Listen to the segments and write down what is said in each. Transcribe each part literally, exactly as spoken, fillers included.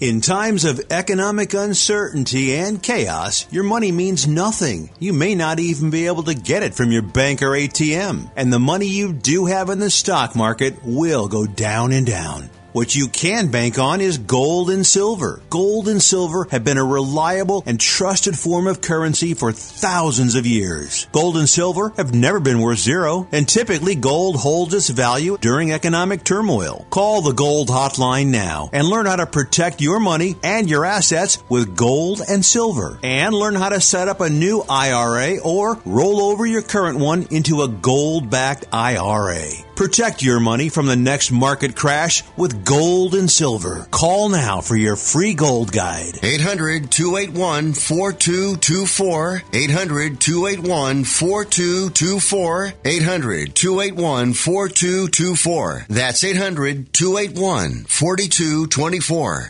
In times of economic uncertainty and chaos, your money means nothing. You may not even be able to get it from your bank or A T M. And the money you do have in the stock market will go down and down. What you can bank on is gold and silver. Gold and silver have been a reliable and trusted form of currency for thousands of years. Gold and silver have never been worth zero, and typically gold holds its value during economic turmoil. Call the Gold Hotline now and learn how to protect your money and your assets with gold and silver. And learn how to set up a new I R A or roll over your current one into a gold-backed I R A. Protect your money from the next market crash with gold and silver. Call now for your free gold guide. eight hundred, two eight one, four two two four. eight hundred, two eight one, four two two four. eight hundred, two eight one, four two two four. That's eight hundred, two eight one, four two two four.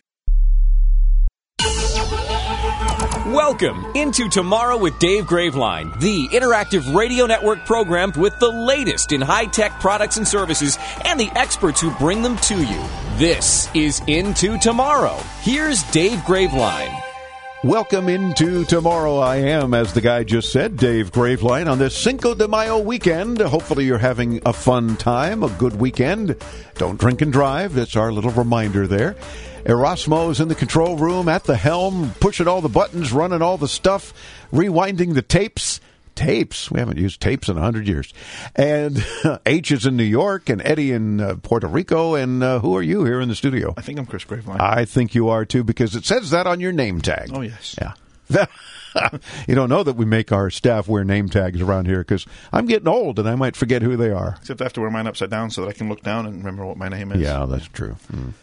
Welcome into Tomorrow with Dave Graveline, the interactive radio network program with the latest in high-tech products and services and the experts who bring them to you. This is Into Tomorrow. Here's Dave Graveline. Welcome into Tomorrow. I am, as the guy just said, Dave Graveline on this Cinco de Mayo weekend. Hopefully you're having a fun time, a good weekend. Don't drink and drive. That's our little reminder there. Erasmo is in the control room at the helm, pushing all the buttons, running all the stuff, rewinding the tapes. Tapes? We haven't used tapes in a hundred years. And H is in New York, and Eddie in uh, Puerto Rico. And uh, who are you here in the studio? I think I'm Chris Graveline. I think you are, too, because it says that on your name tag. Oh, yes. Yeah. You don't know that we make our staff wear name tags around here, because I'm getting old, and I might forget who they are. Except I have to wear mine upside down so that I can look down and remember what my name is. Yeah, that's true. Mm.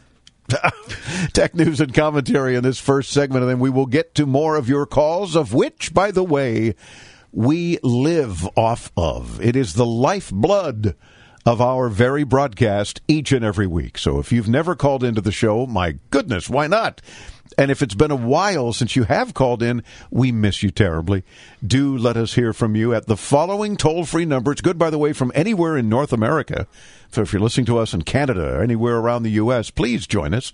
Tech news and commentary in this first segment, and then we will get to more of your calls, of which, by the way, we live off of. It is the lifeblood of our very broadcast each and every week. So if you've never called into the show, my goodness, why not? And if it's been a while since you have called in, we miss you terribly. Do let us hear from you at the following toll-free number. It's good, by the way, from anywhere in North America. So if you're listening to us in Canada or anywhere around the U S, please join us.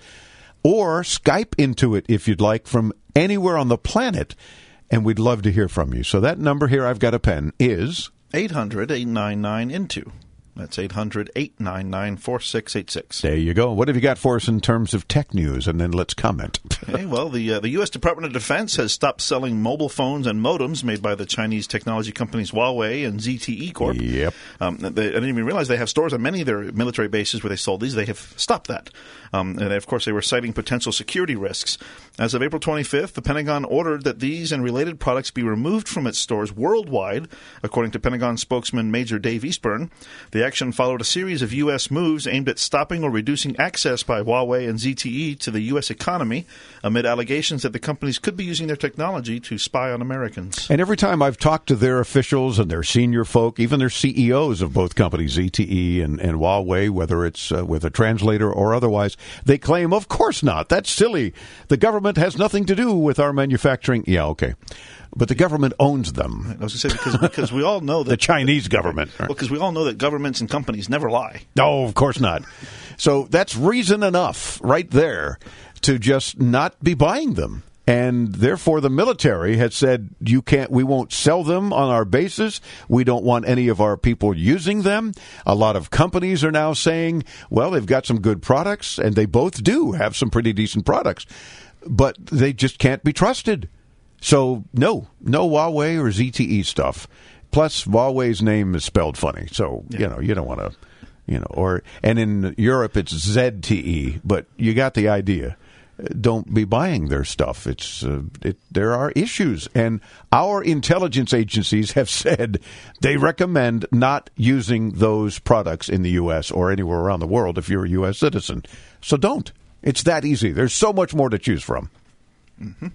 Or Skype into it if you'd like from anywhere on the planet, and we'd love to hear from you. So that number here, I've got a pen, is eight hundred, eight nine nine, I N T O. That's eight hundred, eight nine nine, four six eight six. There you go. What have you got for us in terms of tech news? And then let's comment. Okay, well, the uh, the U S Department of Defense has stopped selling mobile phones and modems made by the Chinese technology companies Huawei and Z T E Corp. Yep. Um, they, I didn't even realize they have stores on many of their military bases where they sold these. They have stopped that. Um, and, of course, they were citing potential security risks. As of April twenty-fifth, the Pentagon ordered that these and related products be removed from its stores worldwide, according to Pentagon spokesman Major Dave Eastburn. The action followed a series of U S moves aimed at stopping or reducing access by Huawei and Z T E to the U S economy, amid allegations that the companies could be using their technology to spy on Americans. And every time I've talked to their officials and their senior folk, even their C E Os of both companies, Z T E and, and Huawei, whether it's uh, with a translator or otherwise, they claim, of course not. That's silly. The government has nothing to do with our manufacturing. Yeah, okay. But the government owns them. I was going to say, because, because we all know that... the Chinese government. Well, because we all know that governments and companies never lie. No, of course not. So that's reason enough right there to just not be buying them. And therefore, the military has said, you can't, we won't sell them on our bases. We don't want any of our people using them. A lot of companies are now saying, well, they've got some good products, and they both do have some pretty decent products, but they just can't be trusted. So, no, no Huawei or Z T E stuff. Plus, Huawei's name is spelled funny, so, yeah. you know, you don't want to, you know, or, and in Europe, it's Z T E, but you got the idea. Don't be buying their stuff. It's uh, it, there are issues, and our intelligence agencies have said they recommend not using those products in the U S or anywhere around the world if you're a U S citizen. So don't. It's that easy. There's so much more to choose from. Mm-hmm.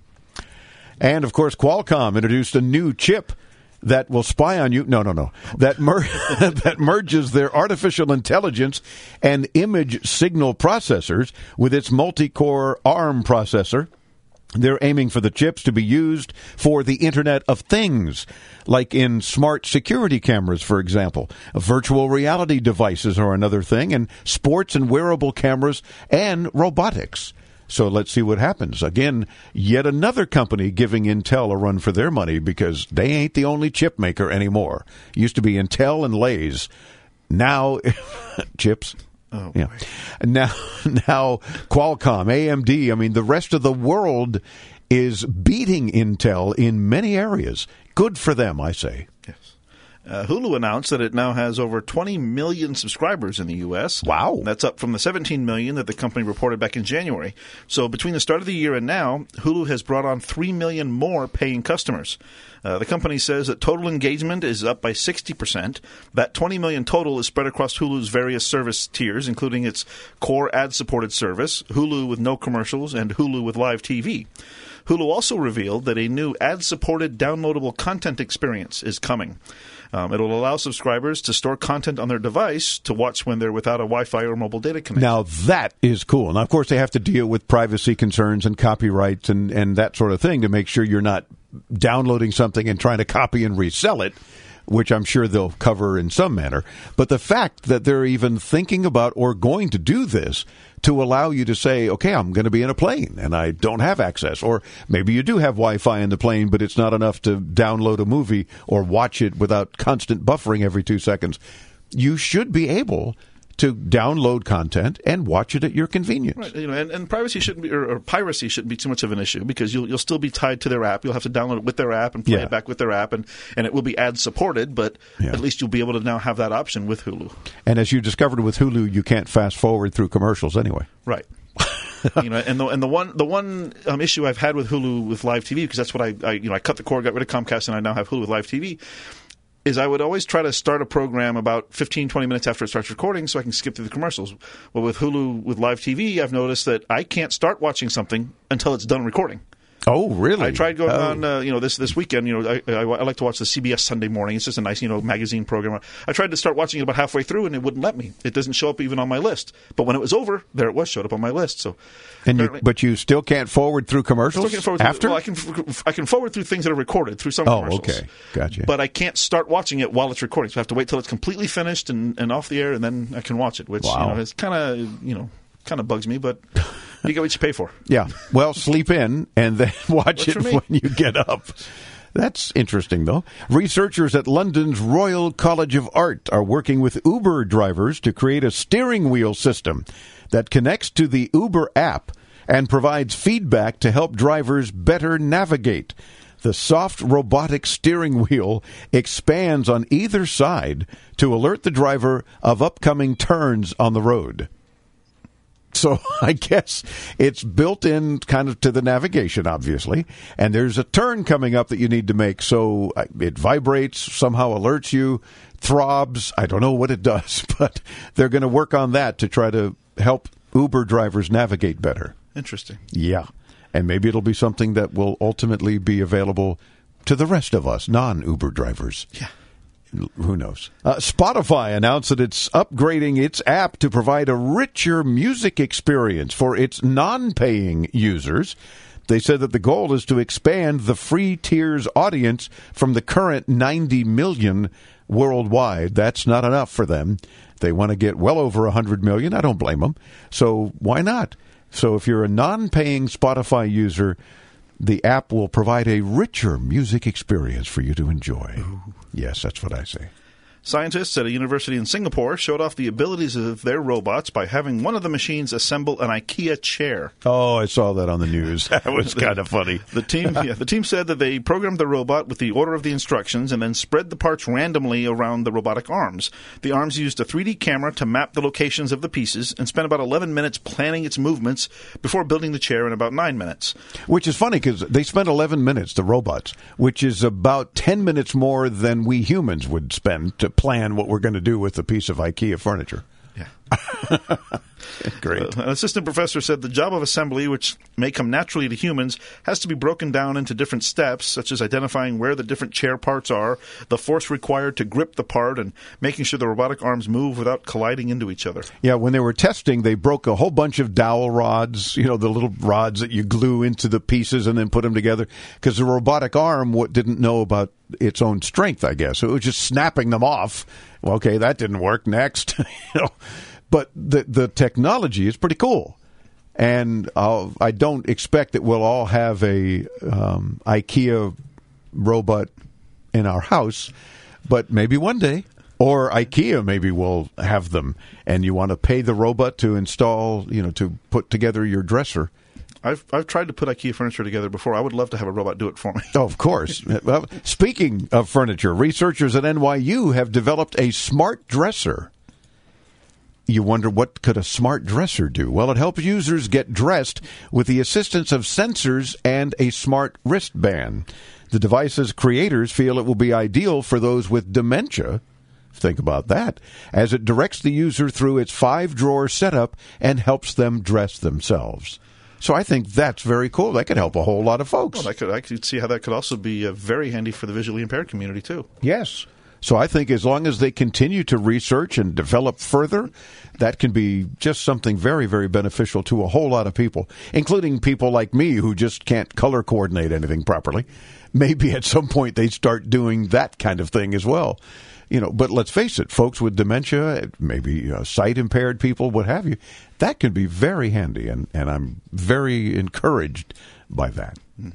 And, of course, Qualcomm introduced a new chip that will spy on you. No, no, no. That mer- that merges their artificial intelligence and image signal processors with its multi-core ARM processor. They're aiming for the chips to be used for the Internet of Things, like in smart security cameras, for example. Virtual reality devices are another thing, and sports and wearable cameras and robotics. So let's see what happens. Again, yet another company giving Intel a run for their money because they ain't the only chip maker anymore. Used to be Intel and Lay's. Now, chips. Oh, yeah. Now, now Qualcomm, A M D, I mean, the rest of the world is beating Intel in many areas. Good for them, I say. Yes. Uh, Hulu announced that it now has over twenty million subscribers in the U S. Wow. That's up from the seventeen million that the company reported back in January. So between the start of the year and now, Hulu has brought on three million more paying customers. Uh, the company says that total engagement is up by sixty percent. That twenty million total is spread across Hulu's various service tiers, including its core ad-supported service, Hulu with no commercials, and Hulu with live T V. Hulu also revealed that a new ad-supported downloadable content experience is coming. Um, it'll allow subscribers to store content on their device to watch when they're without a Wi-Fi or mobile data connection. Now, that is cool. Now, of course, they have to deal with privacy concerns and copyrights and, and that sort of thing to make sure you're not downloading something and trying to copy and resell it, which I'm sure they'll cover in some manner. But the fact that they're even thinking about or going to do this to allow you to say, okay, I'm going to be in a plane and I don't have access. Or maybe you do have Wi-Fi in the plane, but it's not enough to download a movie or watch it without constant buffering every two seconds. You should be able to download content and watch it at your convenience. Right, you know, and, and privacy shouldn't be, or, or piracy shouldn't be too much of an issue because you'll you'll still be tied to their app. You'll have to download it with their app and play Yeah. it back with their app, and, and it will be ad supported. But Yeah. at least you'll be able to now have that option with Hulu. And as you discovered with Hulu, you can't fast forward through commercials anyway. Right. you know, and the and the one the one um, issue I've had with Hulu with live T V, because that's what I, I you know I cut the cord, got rid of Comcast, and I now have Hulu with live T V. Is I would always try to start a program about fifteen, twenty minutes after it starts recording so I can skip through the commercials. Well, with Hulu with live T V, I've noticed that I can't start watching something until it's done recording. Oh, really? I tried going oh. on, uh, you know, this this weekend. You know, I, I, I like to watch the C B S Sunday Morning. It's just a nice, you know, magazine program. I tried to start watching it about halfway through, and it wouldn't let me. It doesn't show up even on my list. But when it was over, there it was, showed up on my list. So, And you, but you still can't forward through commercials still can't forward after? through, well, I can I can forward through things that are recorded through some Oh, commercials. okay, gotcha. But I can't start watching it while it's recording. So I have to wait till it's completely finished and, and off the air, and then I can watch it. Which Wow. you know, is kind of you know kind of bugs me, but you get what you pay for. Yeah. Well, sleep in and then watch Works it for me. when you get up. That's interesting, though. Researchers at London's Royal College of Art are working with Uber drivers to create a steering wheel system that connects to the Uber app and provides feedback to help drivers better navigate. The soft robotic steering wheel expands on either side to alert the driver of upcoming turns on the road. So I guess it's built in kind of to the navigation, obviously, and there's a turn coming up that you need to make. So it vibrates, somehow alerts you, throbs. I don't know what it does, but they're going to work on that to try to help Uber drivers navigate better. Interesting. Yeah. And maybe it'll be something that will ultimately be available to the rest of us, non-Uber drivers. Yeah. Who knows? Uh, Spotify announced that it's upgrading its app to provide a richer music experience for its non-paying users. They said that the goal is to expand the free tiers audience from the current ninety million worldwide. That's not enough for them. They want to get well over one hundred million. I don't blame them. So why not? So if you're a non-paying Spotify user, the app will provide a richer music experience for you to enjoy. Ooh. Yes, that's what I say. Scientists at a university in Singapore showed off the abilities of their robots by having one of the machines assemble an IKEA chair. Oh, I saw that on the news. That was kind of funny. The team, yeah, the team said that they programmed the robot with the order of the instructions and then spread the parts randomly around the robotic arms. The arms used a three D camera to map the locations of the pieces and spent about eleven minutes planning its movements before building the chair in about nine minutes. Which is funny because they spent eleven minutes, the robots, which is about ten minutes more than we humans would spend to plan what we're going to do with a piece of IKEA furniture. Yeah. Great. Uh, an assistant professor said the job of assembly, which may come naturally to humans, has to be broken down into different steps, such as identifying where the different chair parts are, the force required to grip the part, and making sure the robotic arms move without colliding into each other. Yeah, when they were testing, they broke a whole bunch of dowel rods, you know, the little rods that you glue into the pieces and then put them together, because the robotic arm what didn't know about its own strength, I guess. So it was just snapping them off. Well, okay, that didn't work. Next. you know. But the the technology is pretty cool. And I'll, I don't expect that we'll all have a um, IKEA robot in our house, but maybe one day. Or IKEA maybe will have them, and you want to pay the robot to install, you know, to put together your dresser. I've I've tried to put IKEA furniture together before. I would love to have a robot do it for me. Oh, of course. Well, speaking of furniture, researchers at N Y U have developed a smart dresser. You wonder, what could a smart dresser do? Well, it helps users get dressed with the assistance of sensors and a smart wristband. The device's creators feel it will be ideal for those with dementia. Think about that, as it directs the user through its five-drawer setup and helps them dress themselves. So I think that's very cool. That could help a whole lot of folks. Well, I could, I could see how that could also be uh, very handy for the visually impaired community, too. Yes. So I think as long as they continue to research and develop further, that can be just something very, very beneficial to a whole lot of people, including people like me who just can't color coordinate anything properly. Maybe at some point they start doing that kind of thing as well. You know, but let's face it, folks with dementia, maybe uh, sight-impaired people, what have you, that can be very handy, and, and I'm very encouraged by that. Mm-hmm.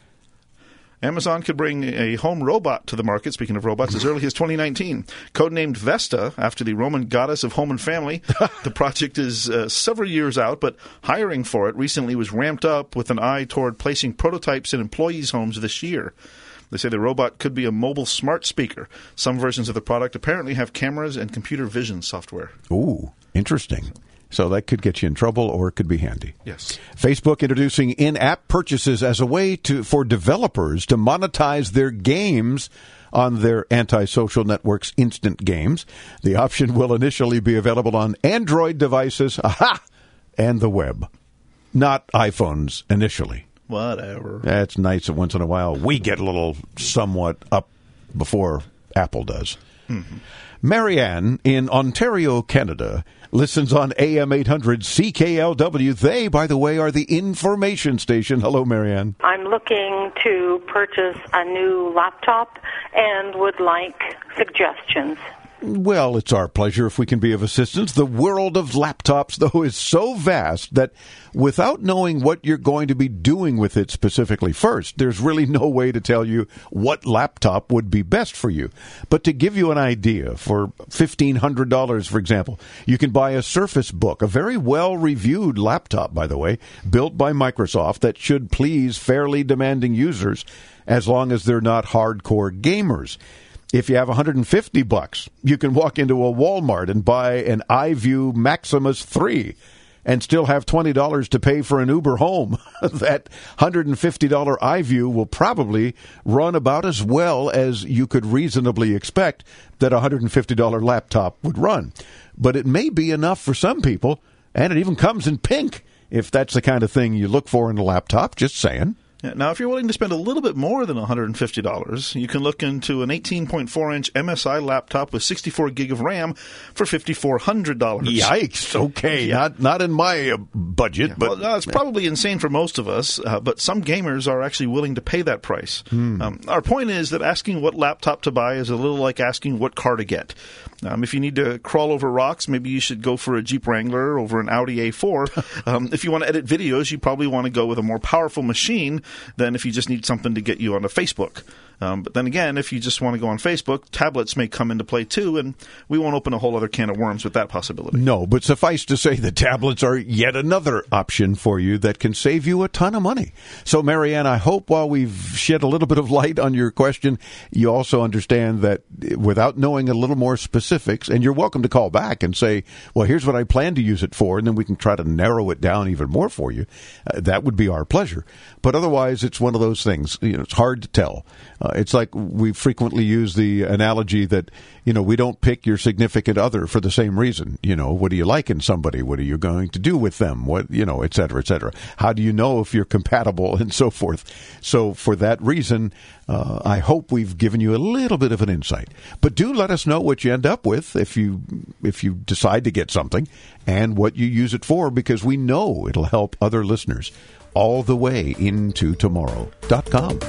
Amazon could bring a home robot to the market, speaking of robots, as early as twenty nineteen. Codenamed Vesta, after the Roman goddess of home and family, the project is uh, several years out, but hiring for it recently was ramped up with an eye toward placing prototypes in employees' homes this year. They say the robot could be a mobile smart speaker. Some versions of the product apparently have cameras and computer vision software. Ooh, interesting. So that could get you in trouble, or it could be handy. Yes. Facebook introducing in-app purchases as a way to for developers to monetize their games on their anti-social networks instant games. The option will initially be available on Android devices, aha, and the web. Not iPhones initially. Whatever. That's nice that once in a while we get a little somewhat up before Apple does. Mm-hmm. Marianne in Ontario, Canada, listens on A M eight hundred C K L W. They, by the way, are the information station. Hello, Marianne. I'm looking to purchase a new laptop and would like suggestions. Well, it's our pleasure if we can be of assistance. The world of laptops, though, is so vast that without knowing what you're going to be doing with it specifically first, there's really no way to tell you what laptop would be best for you. But to give you an idea, for fifteen hundred dollars, for example, you can buy a Surface Book, a very well-reviewed laptop, by the way, built by Microsoft that should please fairly demanding users as long as they're not hardcore gamers. If you have one hundred fifty bucks, you can walk into a Walmart and buy an iView Maximus three and still have twenty dollars to pay for an Uber home. That one hundred fifty dollars iView will probably run about as well as you could reasonably expect that a one hundred fifty dollars laptop would run. But it may be enough for some people, and it even comes in pink if that's the kind of thing you look for in a laptop, just saying. Now, if you're willing to spend a little bit more than one hundred fifty dollars, you can look into an eighteen point four inch M S I laptop with sixty-four gig of RAM for five thousand four hundred dollars. Yikes. Okay. Yeah. Not not in my uh, budget. Yeah, but well, no, it's probably insane for most of us, uh, but some gamers are actually willing to pay that price. Hmm. Um, our point is that asking what laptop to buy is a little like asking what car to get. Um, if you need to crawl over rocks, maybe you should go for a Jeep Wrangler over an Audi A four. um, if you want to edit videos, you probably want to go with a more powerful machine than if you just need something to get you onto Facebook. Um, but then again, if you just want to go on Facebook, tablets may come into play too, and we won't open a whole other can of worms with that possibility. No, but suffice to say the tablets are yet another option for you that can save you a ton of money. So, Marianne, I hope while we've shed a little bit of light on your question, you also understand that without knowing a little more specifics, and you're welcome to call back and say, well, here's what I plan to use it for, and then we can try to narrow it down even more for you. Uh, that would be our pleasure. But otherwise, it's one of those things. You know, it's hard to tell. Uh, it's like we frequently use the analogy that, you know, we don't pick your significant other for the same reason. You know, what do you like in somebody? What are you going to do with them? What, you know, et cetera, et cetera. How do you know if you're compatible and so forth? So for that reason, uh, I hope we've given you a little bit of an insight. But do let us know what you end up with if you if you decide to get something and what you use it for, because we know it'll help other listeners all the way into tomorrow dot com.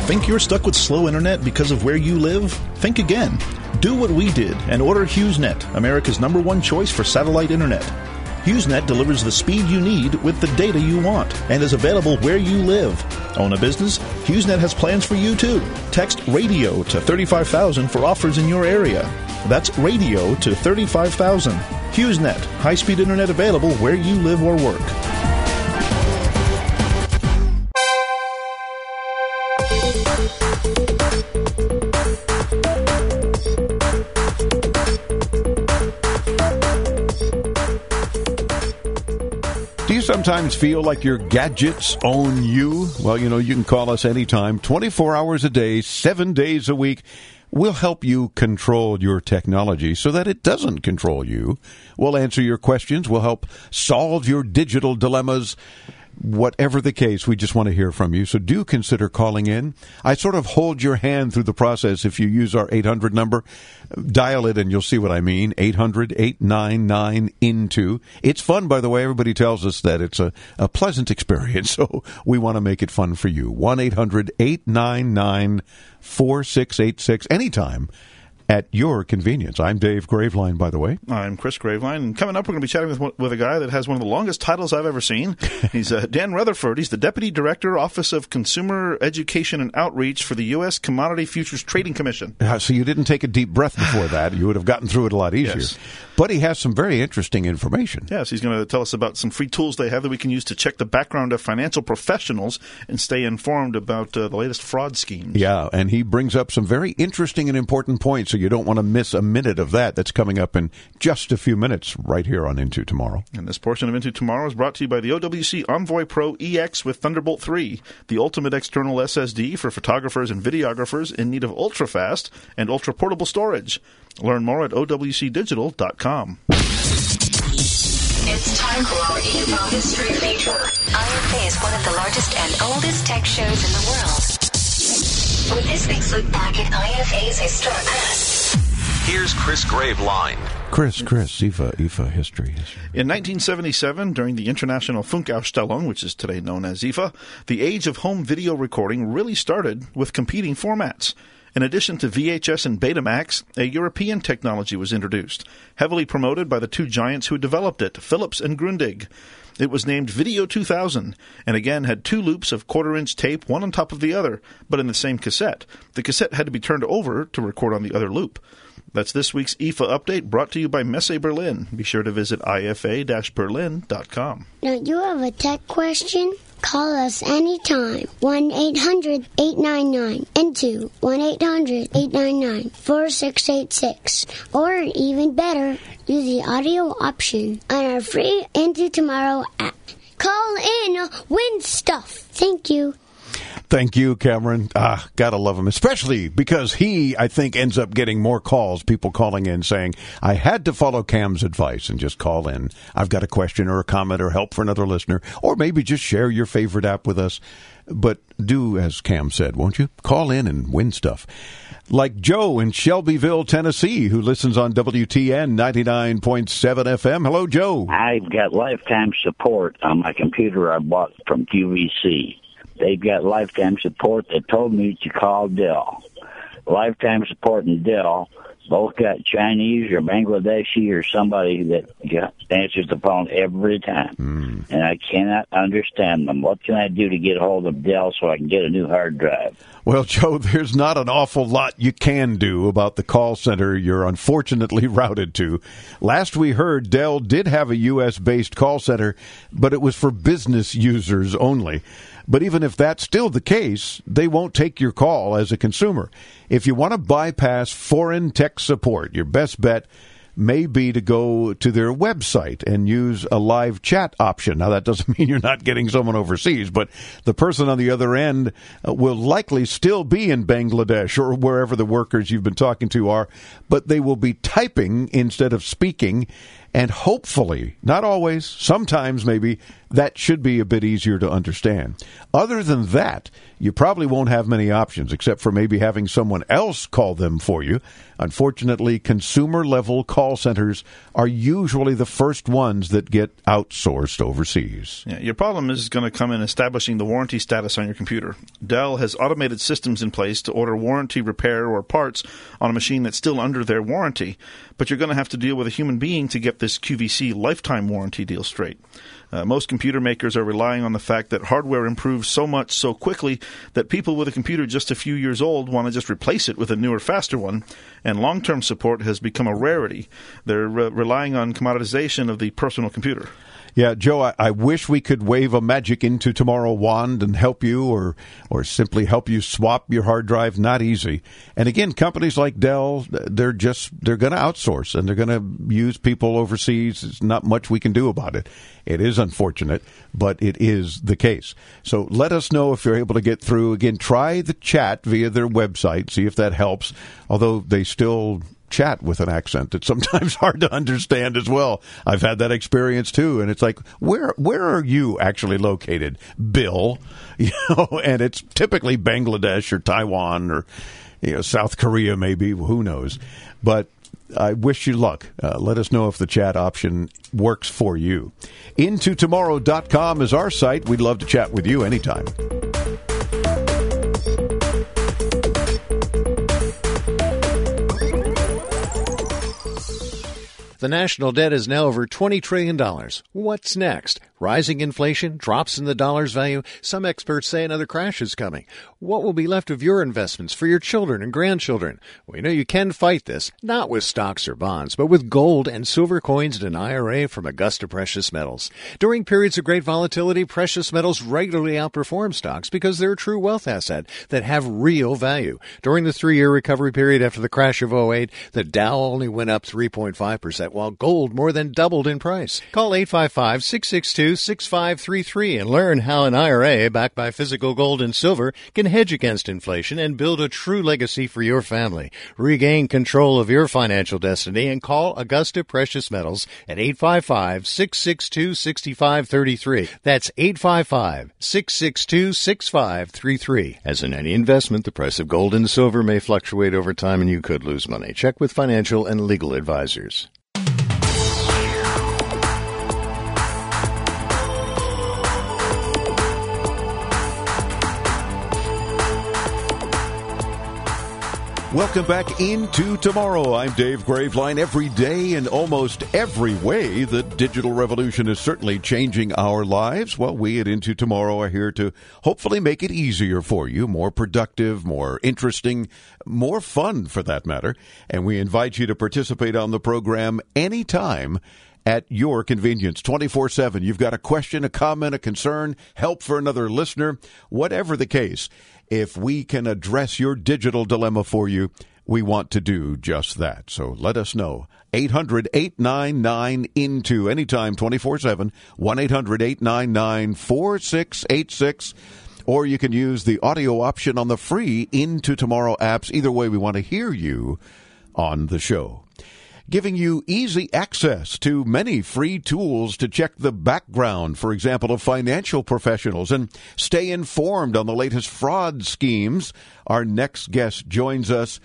Think you're stuck with slow internet because of where you live? Think again. Do what we did and order HughesNet, America's number one choice for satellite internet. HughesNet delivers the speed you need with the data you want and is available where you live. Own a business? HughesNet has plans for you too. Text RADIO to thirty-five thousand for offers in your area. That's RADIO to thirty-five thousand. HughesNet, high-speed internet available where you live or work. Do you sometimes feel like your gadgets own you? Well, you know, you can call us anytime, twenty-four hours a day, seven days a week. We'll help you control your technology so that it doesn't control you. We'll answer your questions. We'll help solve your digital dilemmas. Whatever the case, we just want to hear from you. So do consider calling in. I sort of hold your hand through the process if you use our eight hundred number. Dial it and you'll see what I mean. eight hundred, eight nine nine, I N T O. It's fun, by the way. Everybody tells us that it's a, a pleasant experience, so we want to make it fun for you. one eight hundred, eight nine nine, four six eight six anytime. At your convenience. I'm Dave Graveline, by the way. I'm Chris Graveline. And coming up, we're going to be chatting with with a guy that has one of the longest titles I've ever seen. He's uh, Dan Rutherford. He's the Deputy Director, Office of Consumer Education and Outreach for the U S Commodity Futures Trading Commission. Uh, so you didn't take a deep breath before that. You would have gotten through it a lot easier. Yes. But he has some very interesting information. Yes, he's going to tell us about some free tools they have that we can use to check the background of financial professionals and stay informed about uh, the latest fraud schemes. Yeah, and he brings up some very interesting and important points, so you don't want to miss a minute of that. That's coming up in just a few minutes right here on Into Tomorrow. And this portion of Into Tomorrow is brought to you by the O W C Envoy Pro E X with Thunderbolt three, the ultimate external S S D for photographers and videographers in need of ultra-fast and ultra-portable storage. Learn more at O W C digital dot com. It's time for our Info History feature. I F A is one of the largest and oldest tech shows in the world. With this week's look back at I F A's historic past. Here's Chris Graveline. Chris, Chris, I F A, I F A history, history. In nineteen seventy-seven, during the International Funkausstellung, which is today known as I F A, the age of home video recording really started with competing formats. In addition to V H S and Betamax, a European technology was introduced, heavily promoted by the two giants who developed it, Philips and Grundig. It was named Video two thousand, and again had two loops of quarter-inch tape, one on top of the other, but in the same cassette. The cassette had to be turned over to record on the other loop. That's this week's I F A update, brought to you by Messe Berlin. Be sure to visit I F A Berlin dot com. Now, you have a tech question? Call us anytime. one eight hundred, eight nine nine, N T O. one eight hundred, eight nine nine, four six eight six. Or, even better, use the audio option on our free Into Tomorrow app. Call in, win stuff. Thank you. Thank you, Cameron. Ah, gotta love him, especially because he, I think, ends up getting more calls, people calling in saying, I had to follow Cam's advice and just call in. I've got a question or a comment or help for another listener, or maybe just share your favorite app with us. But do as Cam said, won't you? Call in and win stuff. Like Joe in Shelbyville, Tennessee, who listens on W T N ninety-nine point seven F M. Hello, Joe. I've got lifetime support on my computer I bought from Q V C. They've got lifetime support. They told me to call Dell. Lifetime support and Dell both got Chinese or Bangladeshi or somebody that answers the phone every time. Mm. And I cannot understand them. What can I do to get a hold of Dell so I can get a new hard drive? Well, Joe, there's not an awful lot you can do about the call center you're unfortunately routed to. Last we heard, Dell did have a U S-based call center, but it was for business users only. But even if that's still the case, they won't take your call as a consumer. If you want to bypass foreign tech support, your best bet may be to go to their website and use a live chat option. Now, that doesn't mean you're not getting someone overseas, but the person on the other end will likely still be in Bangladesh or wherever the workers you've been talking to are, but they will be typing instead of speaking, And hopefully, not always, sometimes maybe, that should be a bit easier to understand. Other than that, you probably won't have many options except for maybe having someone else call them for you. Unfortunately, consumer-level call centers are usually the first ones that get outsourced overseas. Yeah, your problem is going to come in establishing the warranty status on your computer. Dell has automated systems in place to order warranty repair or parts on a machine that's still under their warranty, but you're going to have to deal with a human being to get this Q V C lifetime warranty deal straight. Uh, most computer makers are relying on the fact that hardware improves so much so quickly that people with a computer just a few years old want to just replace it with a newer, faster one, and long-term support has become a rarity. They're uh, relying on commoditization of the personal computer. Yeah, Joe, I, I wish we could wave a magic into tomorrow wand and help you or or simply help you swap your hard drive. Not easy. And again, companies like Dell, they're just they're going to outsource and they're going to use people overseas. There's not much we can do about it. It is unfortunate, but it is the case. So let us know if you're able to get through. Again, try the chat via their website, see if that helps, although they still chat with an accent that's sometimes hard to understand as well. I've had that experience too, and it's like, where where are you actually located, Bill? You know, and it's typically Bangladesh or Taiwan or you know South Korea, maybe. Who knows? But I wish you luck. Uh, let us know if the chat option works for you. into tomorrow dot com is our site. We'd love to chat with you anytime. The national debt is now over twenty trillion dollars. What's next? Rising inflation, drops in the dollar's value. Some experts say another crash is coming. What will be left of your investments for your children and grandchildren? We know you can fight this, not with stocks or bonds, but with gold and silver coins and an I R A from Augusta Precious Metals. During periods of great volatility, precious metals regularly outperform stocks because they're a true wealth asset that have real value. During the three-year recovery period after the crash of oh eight, the Dow only went up three point five percent, while gold more than doubled in price. Call eight five five, six six two, six five three three and learn how an I R A backed by physical gold and silver can hedge against inflation and build a true legacy for your family. Regain control of your financial destiny and call Augusta Precious Metals at eight five five, six six two, six five three three. That's eight five five, six six two, six five three three. As in any investment, the price of gold and silver may fluctuate over time and you could lose money. Check with financial and legal advisors. Welcome back into Tomorrow. I'm Dave Graveline. Every day in almost every way, the digital revolution is certainly changing our lives. Well, we at Into Tomorrow are here to hopefully make it easier for you, more productive, more interesting, more fun for that matter. And we invite you to participate on the program anytime at your convenience, twenty-four seven. You've got a question, a comment, a concern, help for another listener, whatever the case. If we can address your digital dilemma for you, we want to do just that. So let us know. eight hundred, eight nine nine, I N T O, anytime, twenty-four seven, one eight hundred, eight nine nine, four six eight six. Or you can use the audio option on the free Into Tomorrow apps. Either way, we want to hear you on the show. Giving you easy access to many free tools to check the background, for example, of financial professionals and stay informed on the latest fraud schemes. Our next guest joins us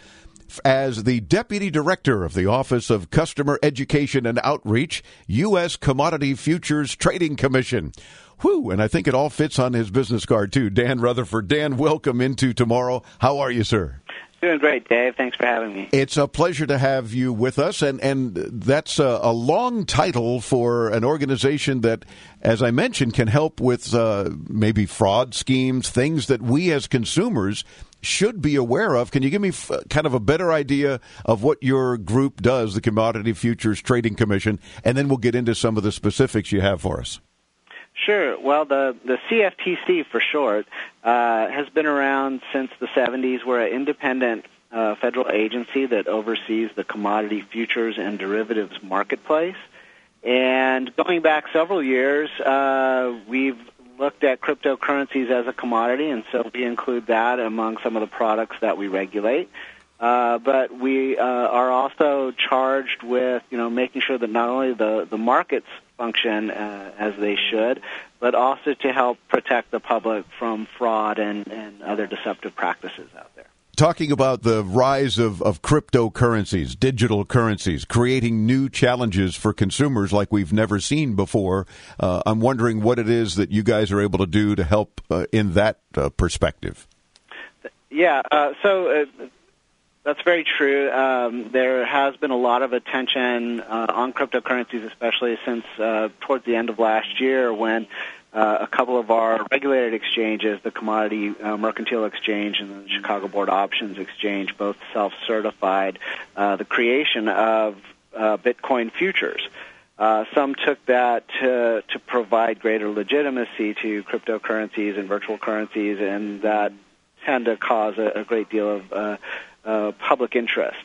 as the Deputy Director of the Office of Customer Education and Outreach, U S Commodity Futures Trading Commission. Whew, and I think it all fits on his business card, too. Dan Rutherford. Dan, welcome into Tomorrow. How are you, sir? Doing great, Dave. Thanks for having me. It's a pleasure to have you with us, and, and that's a, a long title for an organization that, as I mentioned, can help with uh, maybe fraud schemes, things that we as consumers should be aware of. Can you give me f- kind of a better idea of what your group does, the Commodity Futures Trading Commission, and then we'll get into some of the specifics you have for us. Sure. Well, the, the C F T C, for short, uh, has been around since the seventies. We're an independent uh, federal agency that oversees the commodity futures and derivatives marketplace. And going back several years, uh, we've looked at cryptocurrencies as a commodity, and so we include that among some of the products that we regulate. Uh, but we uh, are also charged with, you know, making sure that not only the, the markets function uh, as they should, but also to help protect the public from fraud and, and other deceptive practices out there. Talking about the rise of, of cryptocurrencies, digital currencies, creating new challenges for consumers like we've never seen before, uh, I'm wondering what it is that you guys are able to do to help uh, in that uh, perspective. Yeah, uh, so uh, that's very true. Um, there has been a lot of attention uh, on cryptocurrencies, especially since uh, towards the end of last year when Uh, a couple of our regulated exchanges, the Commodity uh, Mercantile Exchange and the Chicago Board Options Exchange, both self-certified uh, the creation of uh, Bitcoin futures. Uh, some took that to, to provide greater legitimacy to cryptocurrencies and virtual currencies, and that tend to cause a, a great deal of uh, uh, public interest.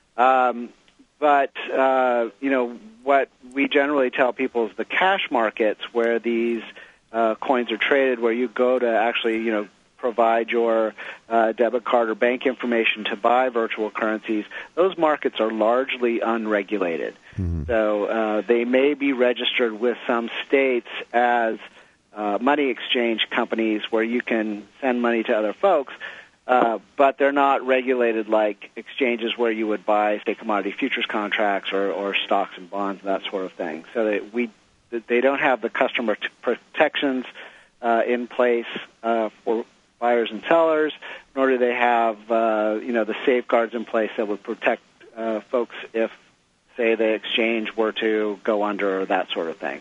Um, but, uh, you know, what we generally tell people is the cash markets where these Uh, coins are traded, where you go to actually, you know, provide your uh, debit card or bank information to buy virtual currencies, those markets are largely unregulated. Mm-hmm. So uh, they may be registered with some states as uh, money exchange companies where you can send money to other folks, uh, but they're not regulated like exchanges where you would buy, say, commodity futures contracts or, or stocks and bonds, that sort of thing. So that we They don't have the customer t- protections uh, in place uh, for buyers and sellers, nor do they have, uh, you know, the safeguards in place that would protect uh, folks if, say, the exchange were to go under or that sort of thing.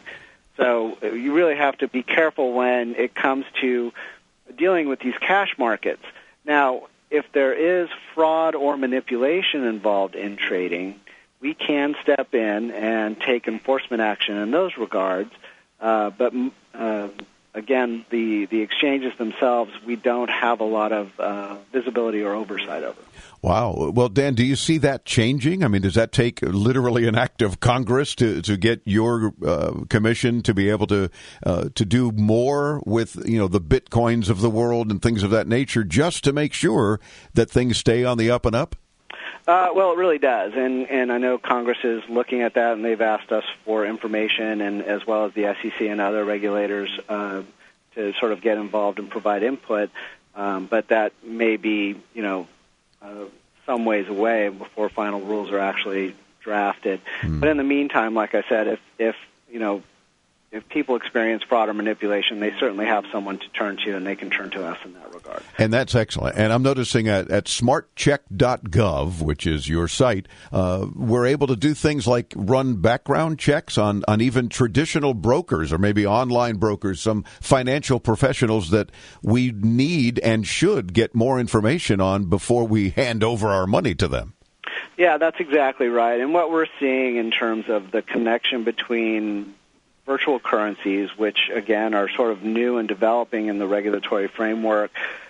So you really have to be careful when it comes to dealing with these cash markets. Now, if there is fraud or manipulation involved in trading, we can step in and take enforcement action in those regards. Uh, but, uh, again, the, the exchanges themselves, we don't have a lot of uh, visibility or oversight over. Wow. Well, Dan, do you see that changing? I mean, does that take literally an act of Congress to, to get your uh, commission to be able to uh, to do more with, you know, the Bitcoins of the world and things of that nature just to make sure that things stay on the up and up? Uh, well, it really does, and and I know Congress is looking at that, and they've asked us for information, and as well as the S E C and other regulators uh, to sort of get involved and provide input. Um, but that may be, you know, uh, some ways away before final rules are actually drafted. Mm. But in the meantime, like I said, if if you know. If people experience fraud or manipulation, they certainly have someone to turn to, and they can turn to us in that regard. And that's excellent. And I'm noticing at, at smart check dot gov, which is your site, uh, we're able to do things like run background checks on, on even traditional brokers or maybe online brokers, some financial professionals that we need and should get more information on before we hand over our money to them. Yeah, that's exactly right. And what we're seeing in terms of the connection between virtual currencies, which, again, are sort of new and developing in the regulatory framework,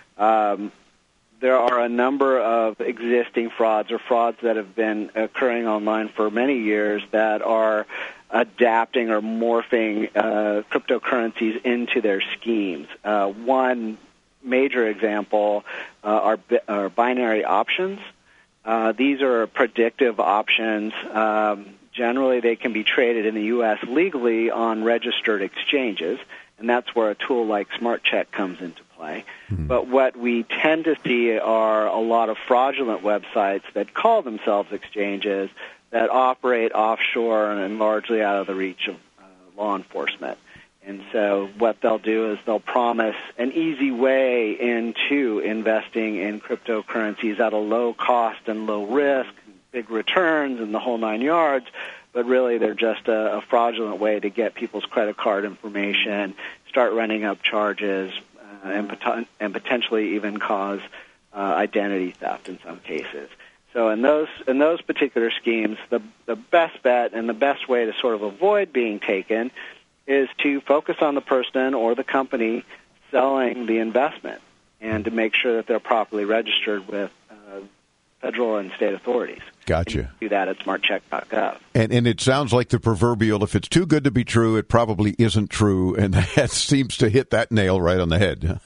um, there are a number of existing frauds or frauds that have been occurring online for many years that are adapting or morphing uh, cryptocurrencies into their schemes. Uh, one major example uh, are, bi- are binary options. Uh, these are predictive options. Um, Generally, they can be traded in the U S legally on registered exchanges, and that's where a tool like SmartCheck comes into play. Mm-hmm. But what we tend to see are a lot of fraudulent websites that call themselves exchanges that operate offshore and largely out of the reach of uh, law enforcement. And so what they'll do is they'll promise an easy way into investing in cryptocurrencies at a low cost and low risk, big returns and the whole nine yards, but really they're just a, a fraudulent way to get people's credit card information, start running up charges, uh, and, pot- and potentially even cause uh, identity theft in some cases. So in those in those particular schemes, the the best bet and the best way to sort of avoid being taken is to focus on the person or the company selling the investment and to make sure that they're properly registered with uh, federal and state authorities. Gotcha. Do that at smart check dot gov. And, and it sounds like the proverbial, if it's too good to be true, it probably isn't true, and that seems to hit that nail right on the head.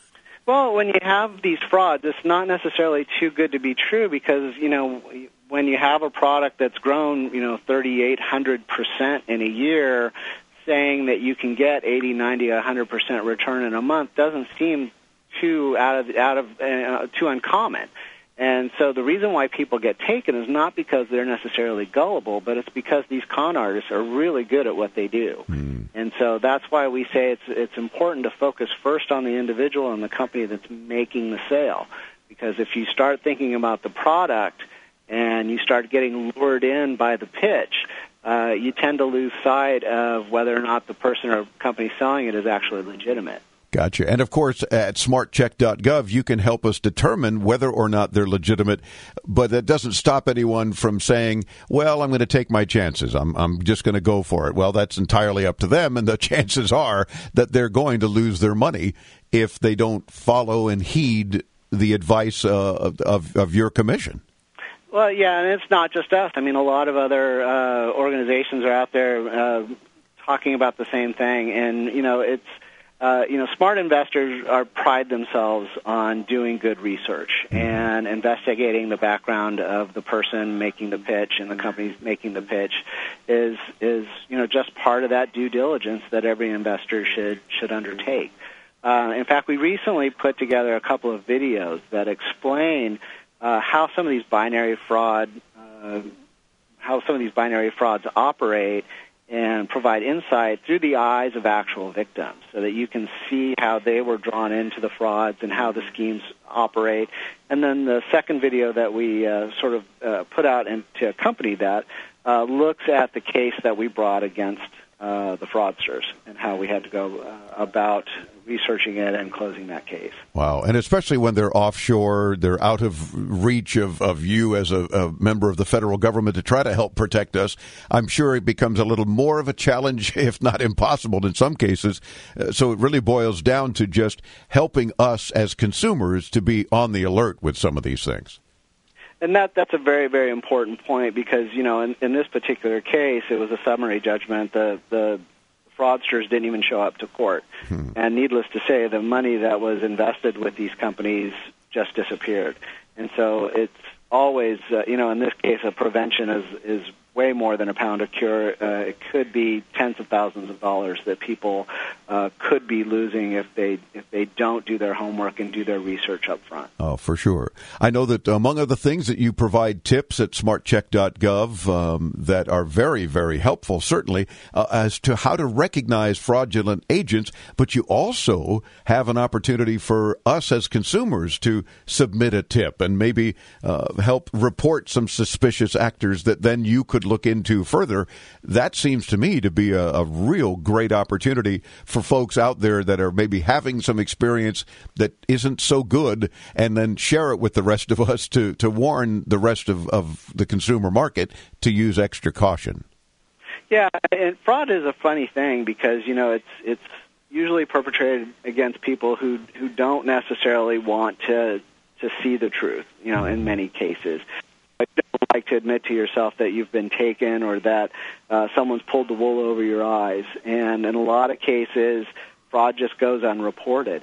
Well, when you have these frauds, it's not necessarily too good to be true because, you know, when you have a product that's grown, you know, thirty-eight hundred percent in a year, saying that you can get eighty, ninety, one hundred percent return in a month doesn't seem too out of out of uh, too uncommon. And so the reason why people get taken is not because they're necessarily gullible, but it's because these con artists are really good at what they do. Mm. And so that's why we say it's it's important to focus first on the individual and the company that's making the sale. Because if you start thinking about the product and you start getting lured in by the pitch, uh, you tend to lose sight of whether or not the person or company selling it is actually legitimate. Gotcha. And, of course, at smart check dot gov, you can help us determine whether or not they're legitimate. But that doesn't stop anyone from saying, well, I'm going to take my chances. I'm I'm just going to go for it. Well, that's entirely up to them, and the chances are that they're going to lose their money if they don't follow and heed the advice uh, of, of, of your commission. Well, yeah, and it's not just us. I mean, a lot of other uh, organizations are out there uh, talking about the same thing. And, you know, it's Uh, you know, smart investors are pride themselves on doing good research and investigating the background of the person making the pitch and the companies making the pitch is is you know just part of that due diligence that every investor should should undertake. Uh, in fact, we recently put together a couple of videos that explain uh, how some of these binary fraud uh, how some of these binary frauds operate, and provide insight through the eyes of actual victims so that you can see how they were drawn into the frauds and how the schemes operate. And then the second video that we uh, sort of uh, put out and to accompany that uh, looks at the case that we brought against uh, the fraudsters and how we had to go uh, about researching it and closing that case. Wow. And especially when they're offshore, they're out of reach of, of you as a, a member of the federal government to try to help protect us. I'm sure it becomes a little more of a challenge, if not impossible in some cases. Uh, so it really boils down to just helping us as consumers to be on the alert with some of these things. And that that's a very, very important point because, you know, in, in this particular case, it was a summary judgment. The the fraudsters didn't even show up to court. Hmm. And needless to say, the money that was invested with these companies just disappeared. And so it's always, uh, you know, in this case, a prevention is, is way more than a pound of cure. Uh, it could be tens of thousands of dollars that people uh, could be losing if they if they don't do their homework and do their research up front. Oh, for sure. I know that among other things that you provide tips at smart check dot gov um, that are very, very helpful, certainly, uh, as to how to recognize fraudulent agents, but you also have an opportunity for us as consumers to submit a tip and maybe uh, help report some suspicious actors that then you could look into further. That seems to me to be a, a real great opportunity for folks out there that are maybe having some experience that isn't so good, and then share it with the rest of us to, to warn the rest of, of the consumer market to use extra caution. Yeah, and fraud is a funny thing because, you know, it's it's usually perpetrated against people who who don't necessarily want to to see the truth, you know, in many cases. You don't like to admit to yourself that you've been taken or that uh, someone's pulled the wool over your eyes. And in a lot of cases, fraud just goes unreported.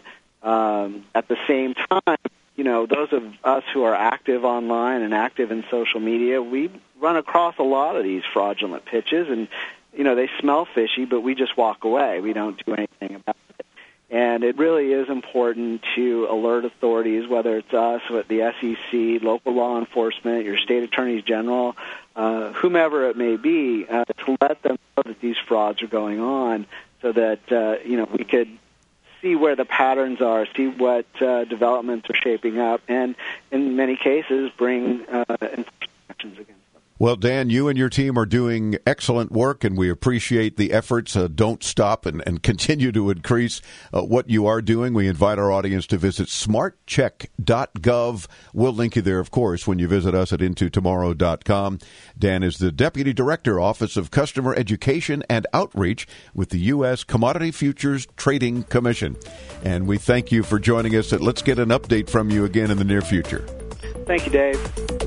Um, at the same time, you know, those of us who are active online and active in social media, we run across a lot of these fraudulent pitches. And, you know, they smell fishy, but we just walk away. We don't do anything about it. And it really is important to alert authorities, whether it's us, the S E C, local law enforcement, your state attorneys general, uh, whomever it may be, uh, to let them know that these frauds are going on so that, uh, you know, we could see where the patterns are, see what uh, developments are shaping up, and in many cases bring uh, enforcement actions against them. Well, Dan, you and your team are doing excellent work, and we appreciate the efforts. Uh, don't stop and, and continue to increase uh, what you are doing. We invite our audience to visit smart check dot gov. We'll link you there, of course, when you visit us at into tomorrow dot com. Dan is the Deputy Director, Office of Customer Education and Outreach with the U S Commodity Futures Trading Commission. And we thank you for joining us. Let's get an update from you again in the near future. Thank you, Dave.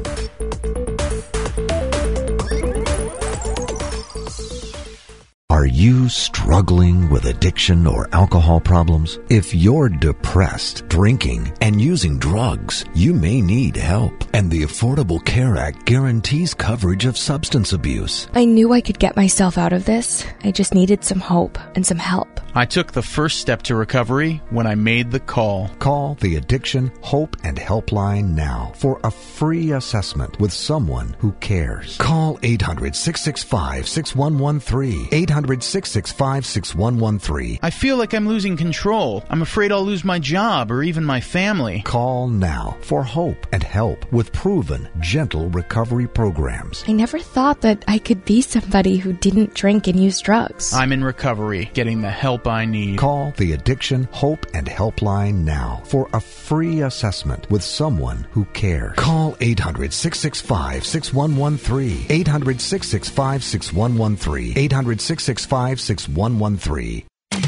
Are you struggling with addiction or alcohol problems? If you're depressed, drinking, and using drugs, you may need help. And the Affordable Care Act guarantees coverage of substance abuse. I knew I could get myself out of this. I just needed some hope and some help. I took the first step to recovery when I made the call. Call the Addiction, Hope, and Helpline now for a free assessment with someone who cares. Call eight hundred, six six five, six one one three. eight hundred, six six five, six one one three. I feel like I'm losing control. I'm afraid I'll lose my job or even my family. Call now for hope and help with proven, gentle recovery programs. I never thought that I could be somebody who didn't drink and use drugs. I'm in recovery, getting the help I need. Call the Addiction, Hope, and Helpline now for a free assessment with someone who cares. Call eight hundred, six six five, six one one three. eight hundred, six six five, six one one three. eight hundred, six six five, six one one three.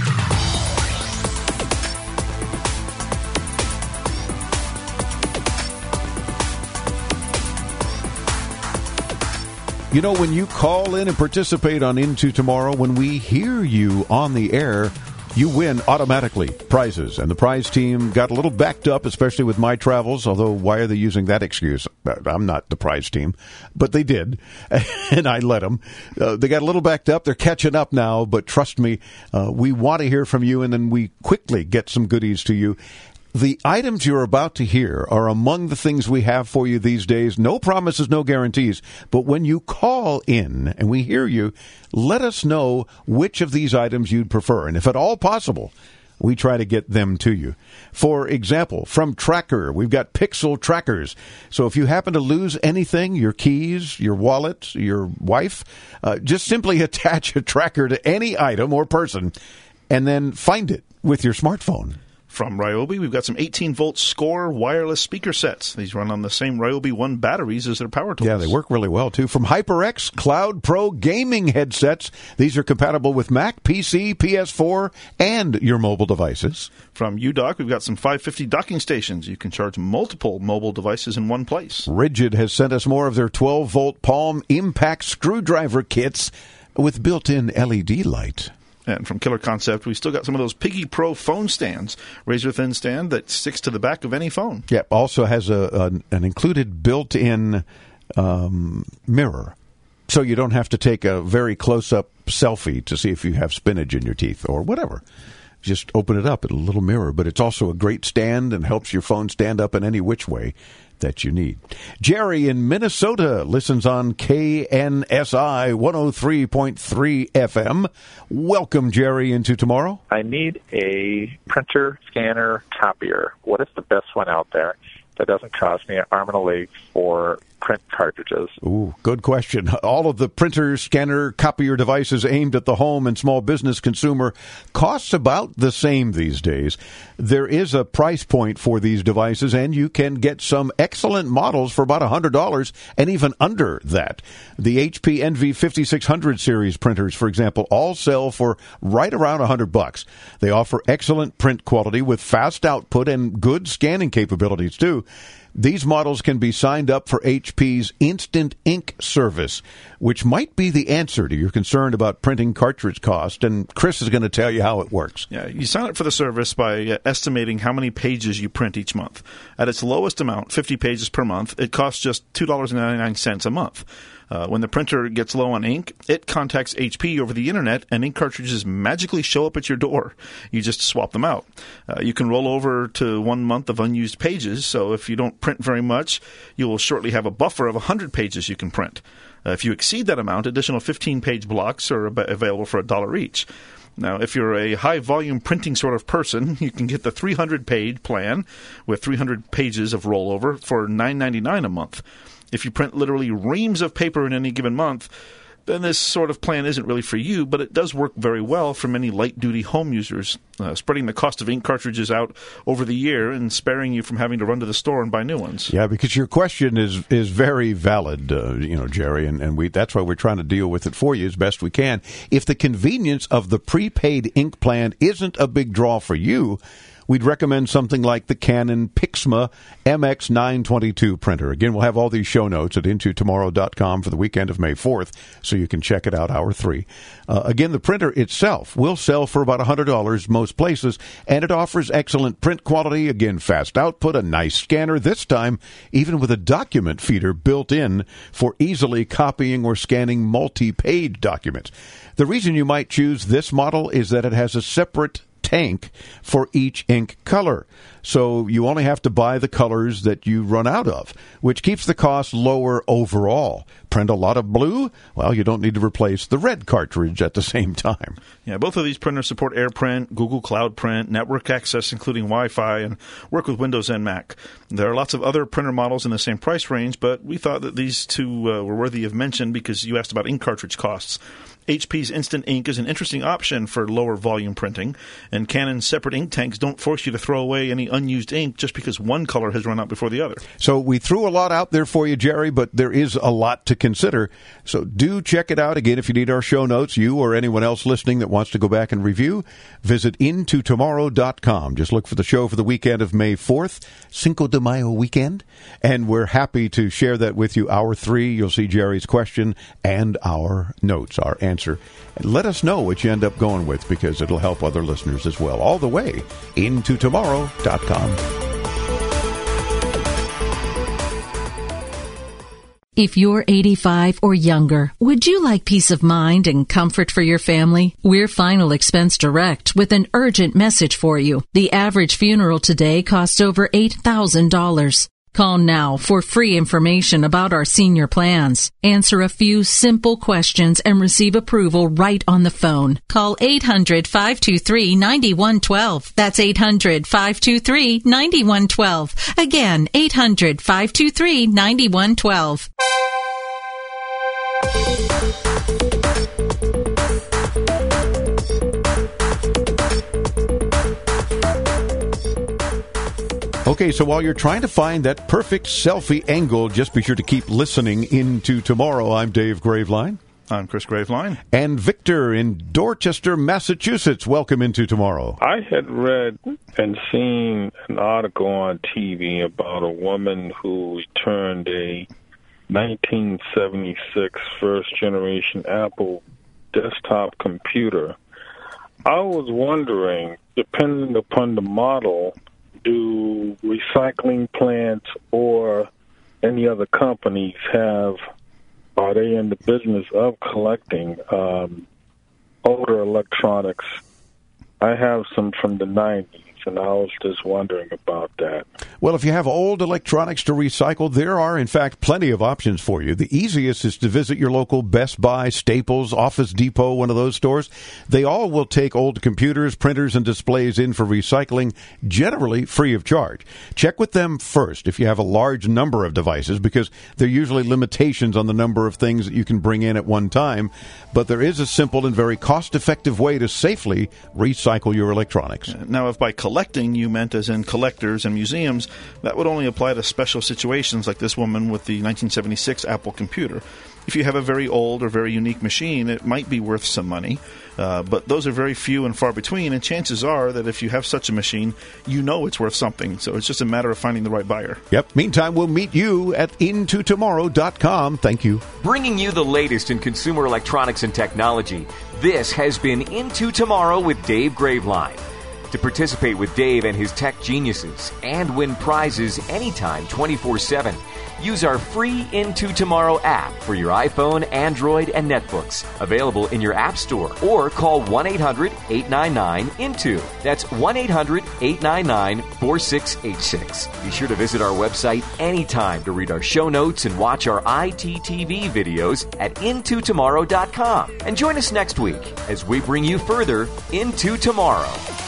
You know, when you call in and participate on Into Tomorrow, when we hear you on the air, you win automatically prizes. And the prize team got a little backed up, especially with my travels, although why are they using that excuse? I'm not the prize team. But they did, and I let them. Uh, they got a little backed up. They're catching up now, but trust me, uh, we want to hear from you, and then we quickly get some goodies to you. The items you're about to hear are among the things we have for you these days. No promises, no guarantees. But when you call in and we hear you, let us know which of these items you'd prefer. And if at all possible, we try to get them to you. For example, from Tracker, we've got Pixel trackers. So if you happen to lose anything, your keys, your wallet, your wife, uh, just simply attach a tracker to any item or person and then find it with your smartphone. From Ryobi, we've got some eighteen-volt Score wireless speaker sets. These run on the same Ryobi one batteries as their power tools. Yeah, they work really well, too. From HyperX Cloud Pro gaming headsets. These are compatible with Mac, P C, P S four, and your mobile devices. From UDock, we've got some five fifty docking stations. You can charge multiple mobile devices in one place. Rigid has sent us more of their twelve-volt Palm Impact screwdriver kits with built-in L E D light. And from Killer Concept, we still got some of those Piggy Pro phone stands, razor-thin stand that sticks to the back of any phone. Yep, also has a, a an included built-in um, mirror, so you don't have to take a very close-up selfie to see if you have spinach in your teeth or whatever. Just open it up, it's a little mirror, but it's also a great stand and helps your phone stand up in any which way that you need. Jerry in Minnesota listens on K N S I one oh three point three F M. Welcome, Jerry, into Tomorrow. I need a printer, scanner, copier. What is the best one out there that doesn't cost me an arm and a leg for print cartridges? Ooh, good question. All of the printer, scanner, copier devices aimed at the home and small business consumer costs about the same these days. There is a price point for these devices, and you can get some excellent models for about one hundred dollars and even under that. The H P Envy fifty-six hundred series printers, for example, all sell for right around one hundred bucks. They offer excellent print quality with fast output and good scanning capabilities, too. These models can be signed up for H P's Instant Ink service, which might be the answer to your concern about printing cartridge cost, and Chris is going to tell you how it works. Yeah, you sign up for the service by uh, estimating how many pages you print each month. At its lowest amount, fifty pages per month, it costs just two dollars and ninety-nine cents a month. Uh, when the printer gets low on ink, it contacts H P over the internet, and ink cartridges magically show up at your door. You just swap them out. Uh, you can roll over to one month of unused pages, so if you don't print very much, you will shortly have a buffer of one hundred pages you can print. Uh, if you exceed that amount, additional fifteen-page blocks are ab- available for a dollar each. Now, if you're a high-volume printing sort of person, you can get the three hundred page plan with three hundred pages of rollover for nine ninety-nine a month. If you print literally reams of paper in any given month, then this sort of plan isn't really for you, but it does work very well for many light-duty home users, uh, spreading the cost of ink cartridges out over the year and sparing you from having to run to the store and buy new ones. Yeah, because your question is is very valid, uh, you know, Jerry, and, and we that's why we're trying to deal with it for you as best we can. If the convenience of the prepaid ink plan isn't a big draw for you, we'd recommend something like the Canon Pixma M X nine twenty-two printer. Again, we'll have all these show notes at into tomorrow dot com for the weekend of May fourth, so you can check it out, hour three. Uh, again, the printer itself will sell for about one hundred dollars most places, and it offers excellent print quality, again, fast output, a nice scanner, this time even with a document feeder built in for easily copying or scanning multi-page documents. The reason you might choose this model is that it has a separate tank for each ink color. So you only have to buy the colors that you run out of, which keeps the cost lower overall. Print a lot of blue? Well, you don't need to replace the red cartridge at the same time. Yeah, both of these printers support AirPrint, Google Cloud Print, network access, including Wi-Fi, and work with Windows and Mac. There are lots of other printer models in the same price range, but we thought that these two uh, were worthy of mention because you asked about ink cartridge costs. H P's Instant Ink is an interesting option for lower volume printing, and Canon's separate ink tanks don't force you to throw away any unused ink just because one color has run out before the other. So we threw a lot out there for you, Jerry, but there is a lot to consider. So do check it out. Again, if you need our show notes, you or anyone else listening that wants to go back and review, visit into tomorrow dot com. Just look for the show for the weekend of May fourth, Cinco de Mayo weekend, and we're happy to share that with you. Hour three, you'll see Jerry's question and our notes, our answer. And let us know what you end up going with, because it'll help other listeners as well. All the way into tomorrow dot com. If you're eighty-five or younger, would you like peace of mind and comfort for your family? We're Final Expense Direct with an urgent message for you. The average funeral today costs over eight thousand dollars. Call now for free information about our senior plans. Answer a few simple questions and receive approval right on the phone. Call eight hundred, five two three, nine one one two. That's eight hundred, five two three, nine one one two. Again, eight hundred, five two three, nine one one two. Okay, so while you're trying to find that perfect selfie angle, just be sure to keep listening into tomorrow. I'm Dave Graveline. I'm Chris Graveline. And Victor in Dorchester, Massachusetts. Welcome into tomorrow. I had read and seen an article on T V about a woman who returned a nineteen seventy-six first-generation Apple desktop computer. I was wondering, depending upon the model, do recycling plants or any other companies have, are they in the business of collecting um, older electronics? I have some from the nineties, and I was just wondering about that. Well, if you have old electronics to recycle, there are, in fact, plenty of options for you. The easiest is to visit your local Best Buy, Staples, Office Depot, one of those stores. They all will take old computers, printers, and displays in for recycling, generally free of charge. Check with them first if you have a large number of devices, because there are usually limitations on the number of things that you can bring in at one time. But there is a simple and very cost-effective way to safely recycle your electronics. Now, if by collecting you meant as in collectors and museums, that would only apply to special situations like this woman with the nineteen seventy-six Apple computer. If you have a very old or very unique machine, it might be worth some money, uh, but those are very few and far between, and chances are that if you have such a machine, you know it's worth something, so it's just a matter of finding the right buyer. Yep. Meantime, we'll meet you at into tomorrow dot com. Thank you. Bringing you the latest in consumer electronics and technology, this has been Into Tomorrow with Dave Graveline. To participate with Dave and his tech geniuses and win prizes anytime twenty-four seven, use our free Into Tomorrow app for your iPhone, Android, and netbooks. Available in your app store, or call one eight hundred, eight nine nine, I N T O. That's one eight hundred, eight nine nine, four six eight six. Be sure to visit our website anytime to read our show notes and watch our I T T V videos at into tomorrow dot com. And join us next week as we bring you further Into Tomorrow.